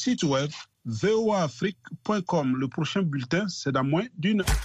site web voaafrique.com. Le prochain bulletin, c'est dans moins d'une heure.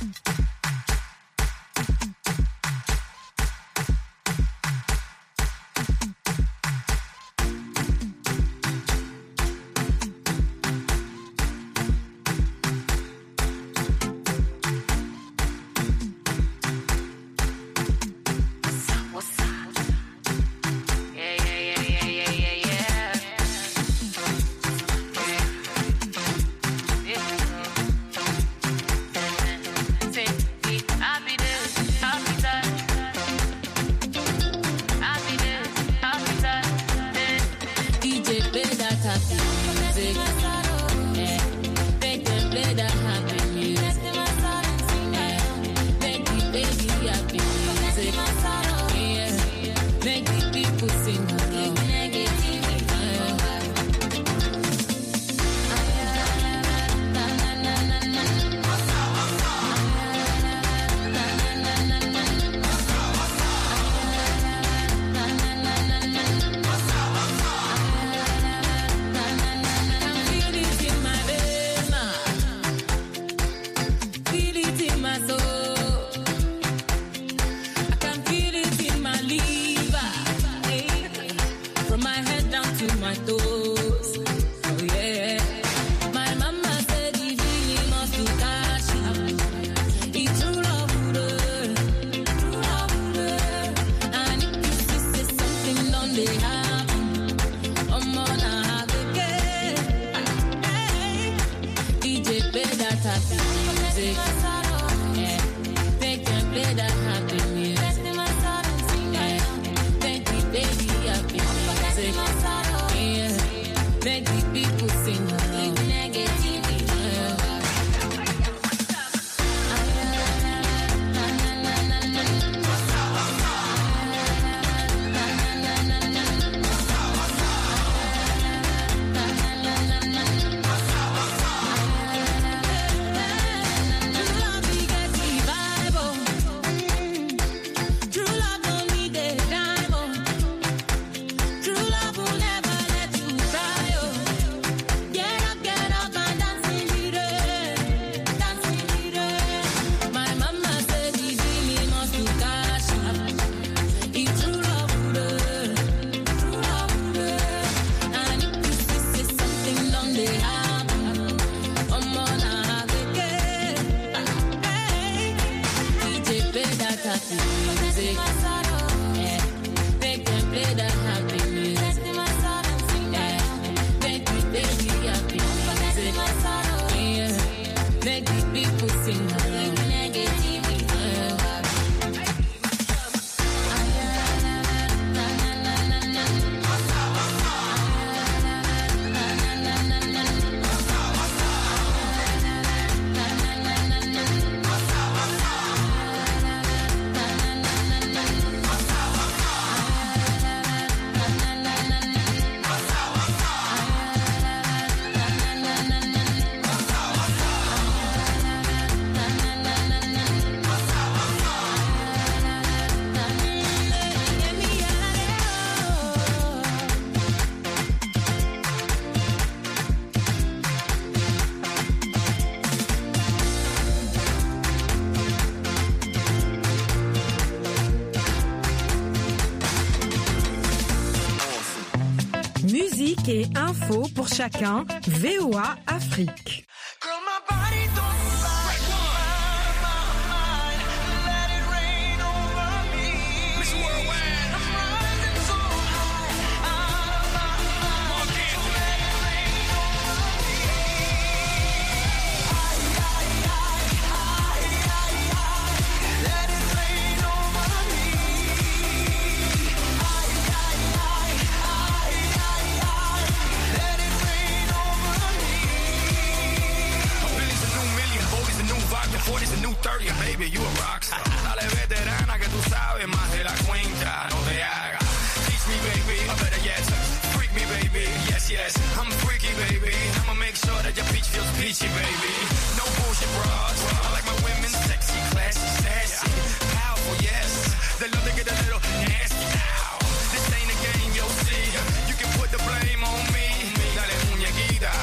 Musique et info pour chacun, VOA Afrique. Baby, you a rockstar. Dale veterana que tú sabes más de la cuenta. No te hagas. Teach me, baby. I better yet. Freak me, baby. Yes, yes. I'm freaky, baby. I'ma make sure that your peach feels peachy, baby. No bullshit, bros. I like my women sexy, classy, sassy, powerful, yes. They love to get a little nasty. Ow. This ain't a game, you'll see. You can put the blame on me. Dale, muñequita.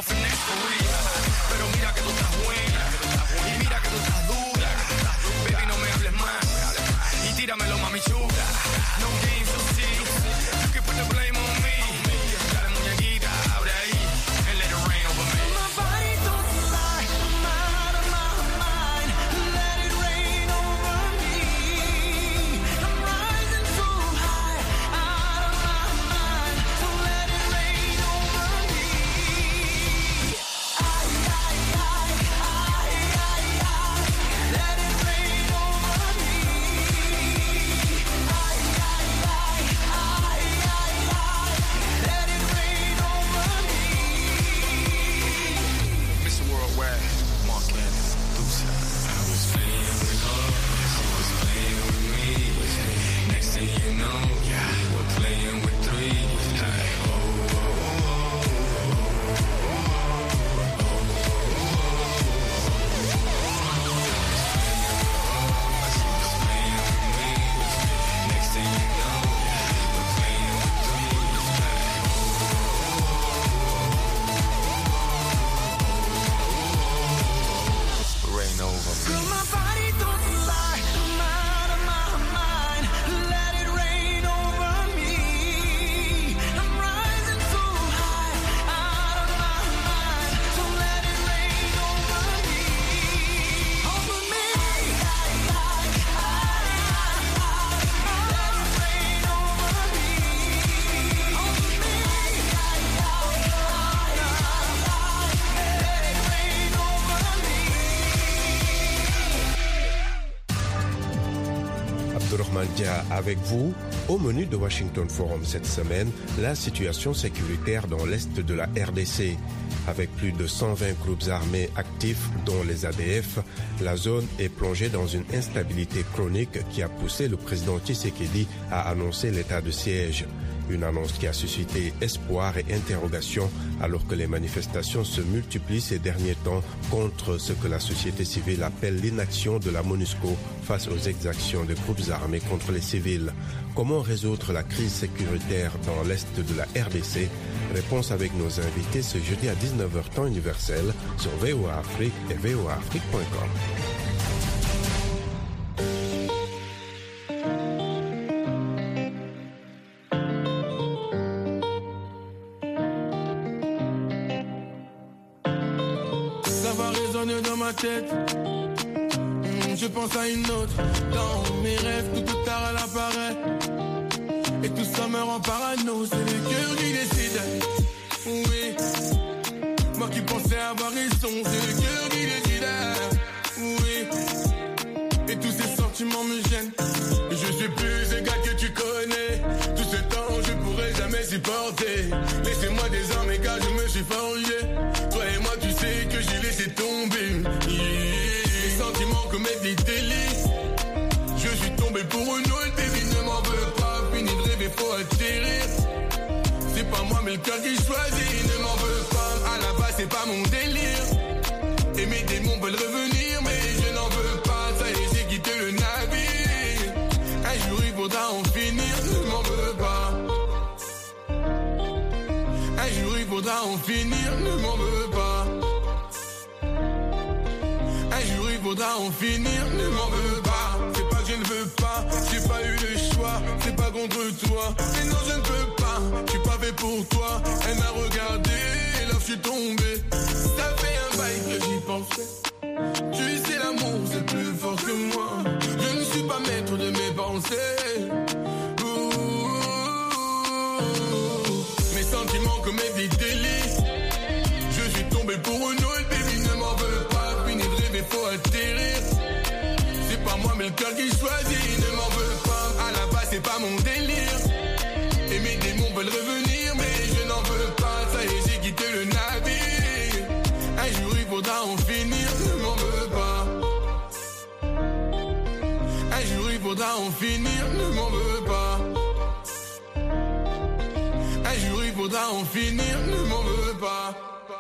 finesse for real. Pero mira que tú estás buena, y mira que tú estás dura. Baby, no me hables más, y tíramelo, mami chula. No games, so see, you can put the blame on me. Dale muñequita, abre ahí, and let it rain over me. My body don't lie, I'm out of my mind. Let it rain over me. I'm rising so high, out of my mind. So let it rain over me. Let it rain over me. Let it rain over me. Mr. Worldwide, Mark Cannon, Deuce. I was playing with her, she was playing with me. Next thing you know, we're playing with three. Like, next thing you know, we're playing with three. Rain over me. Girl, my body don't lie, I'm out of my mind. Let it rain over me. I'm rising so high, out of my mind. So let it rain over me. Over me. Let it rain over me. Over me. Let it rain over me. Abdourahmane Dia avec vous. Au menu de Washington Forum cette semaine, la situation sécuritaire dans l'est de la RDC. Avec plus de 120 groupes armés actifs, dont les ADF, la zone est plongée dans une instabilité chronique qui a poussé le président Tshisekedi à annoncer l'état de siège. Une annonce qui a suscité espoir et interrogation alors que les manifestations se multiplient ces derniers temps contre ce que la société civile appelle l'inaction de la MONUSCO face aux exactions des groupes armés contre les civils. Comment résoudre la crise sécuritaire dans l'est de la RDC? Réponse avec nos invités ce jeudi à 19h temps universel sur VOA Afrique et voaafrique.com. Ça va résonner dans ma tête. Je pense à une autre. Dans mes rêves, tout tard elle apparaît. Et tout ça me rend parano. C'est le cœur qui décide. Oui. Moi qui pensais avoir raison. C'est le cœur qui décide. Oui. Et tous ces sentiments me gênent. Je suis plus ce gars que tu connais. Tout ce temps je pourrais jamais supporter. Laissez-moi désormais car je me suis forgé. Toi et moi tu sais que j'ai laissé tomber. Les sentiments commettent des délits. Je suis tombé pour une autre, baby, ne m'en veux pas. Fini de rêver, faut atterrir. C'est pas moi mais le cœur qui choisit. Ne m'en veux pas, à la base c'est pas mon délire. Et mes démons veulent revenir mais je n'en veux pas. Ça y est, j'ai quitté le navire. Un jour il faudra en finir, ne m'en veux pas. Un jour il faudra en finir, ne m'en veux pas. Un jour il faudra en finir, ne m'en veux pas. C'est pas que je ne veux pas, j'ai pas eu le choix. C'est pas contre toi, mais non je ne peux pas. Je suis pas fait pour toi, elle m'a regardé et là je suis tombé. Ça fait un bail que j'y pensais. Tu sais l'amour c'est plus fort que moi. Je ne suis pas maître de mes pensées. Mes sentiments commettent des délits. Je suis tombé pour une autre, baby, ne m'en veux pas. Fini de rêver, faut atterrir. C'est pas moi mais le cœur qui choisit. Ne m'en veux pas, à la base c'est pas mon délire. Et mes démons veulent revenir mais je n'en veux pas. Ça y est, j'ai quitté le navire. Un jour il faudra en finir, ne m'en veux pas. Un jour il faudra en finir, ne m'en veux pas. Un jour il faudra en finir, ne m'en veux pas.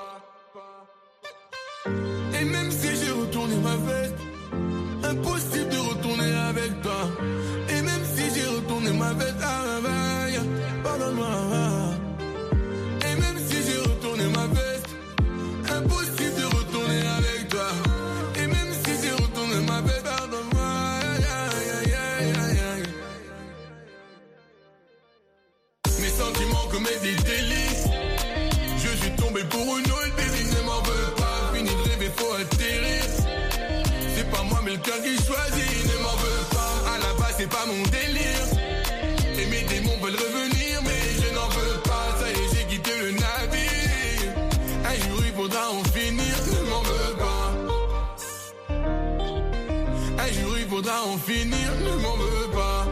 Et même si j'ai retourné ma veste, impossible de retourner avec toi. Et même si j'ai retourné ma veste à la veille, pardonne-moi. Et même si j'ai retourné ma veste, faudra en finir, ne m'en veux pas.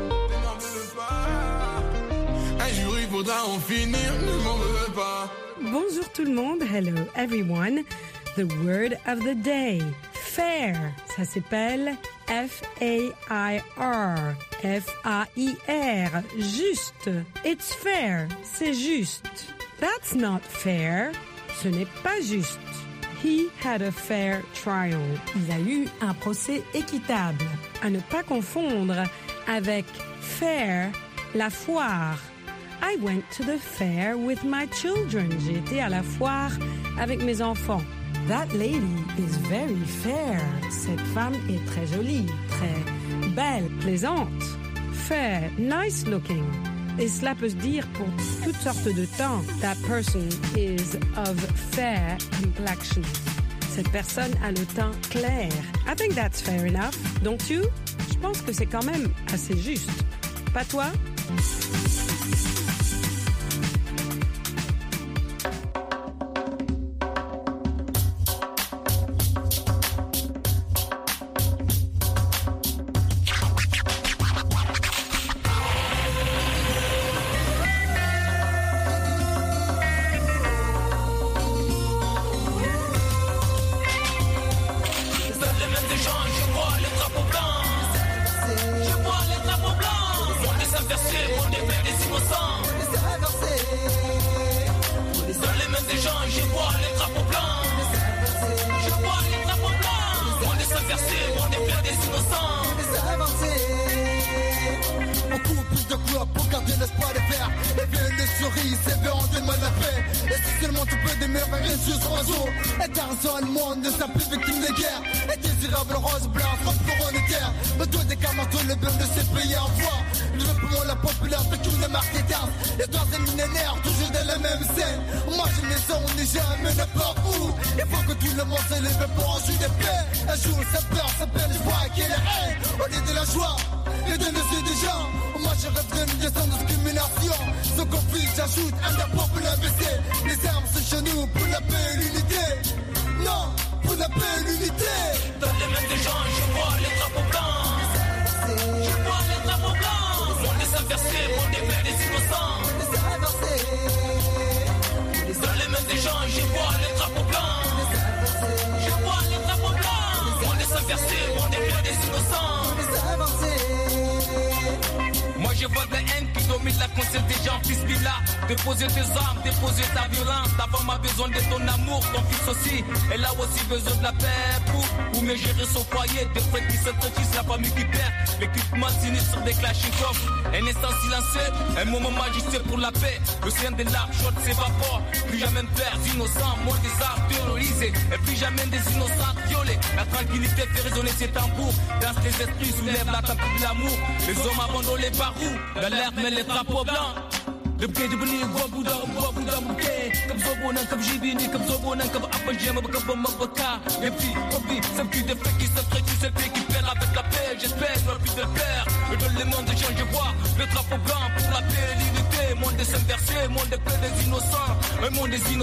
Un jour il faudra en finir, ne m'en veux pas. Bonjour tout le monde, hello everyone. The word of the day, fair. Ça s'appelle F-A-I-R. F-A-I-R. Juste. It's fair. C'est juste. That's not fair. Ce n'est pas juste. He had a fair trial. Il a eu un procès équitable. À ne pas confondre avec fair, la foire. I went to the fair with my children. J'ai été à la foire avec mes enfants. That lady is very fair. Cette femme est très jolie, très belle, plaisante. Fair, nice looking. Et cela peut se dire pour toutes sortes de temps. That person is of fair complexion. Cette personne a le teint clair. I think that's fair enough. Don't you? Je pense que c'est quand même assez juste. Pas toi? Je vois de la haine qui domine la conscience des gens, fils Bila. Déposer tes armes, déposer ta violence. Ta femme a besoin de ton amour, ton fils aussi. Elle a aussi besoin de la paix pour mieux gérer son foyer. Des frères qui s'entretissent, la famille qui perd. L'équipement sinistre des Kalachnikov. Un instant silencieux, un moment magique pour la paix. Le sein de l'arbre chaude s'évapore. Plus jamais de pères innocents, moins des arts terrorisés. Et plus jamais des innocents violés. La tranquillité fait résonner ses tambours. Danse les esprits, soulève la tempête de l'amour. Les hommes abandonnent les barreaux. L'alerte met les drapeaux blancs. Le pied de venir, Boubouda, Mouké. Comme Zobonan, comme Jibini, comme Zobonan, comme Abadjem, comme Mabaka. Et puis, c'est plus des faits qui se traitent, c'est le pays qui perd avec la paix. J'espère, je plus de le père. Mais dans le monde des gens, je vois le drapeau blanc pour la paix et l'unité. Monde des inversés, monde des plaies des innocents. Un monde des innocents.